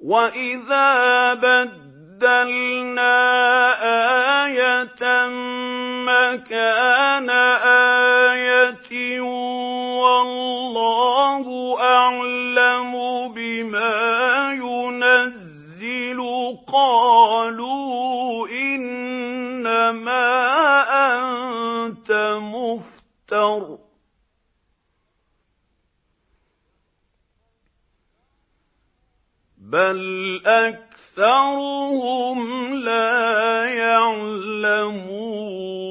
وَإِذَا بَدَّلْنَا آيَةً مَّكَانَ آيَةٍ وَاللَّهُ أَعْلَمُ بِمَا يُنَزِّلُ قَالُوا إِنَّمَا أَنتَ مُفْتَرٍ ۚ بَلْ أَكْثَرُهُمْ لَا يَعْلَمُونَ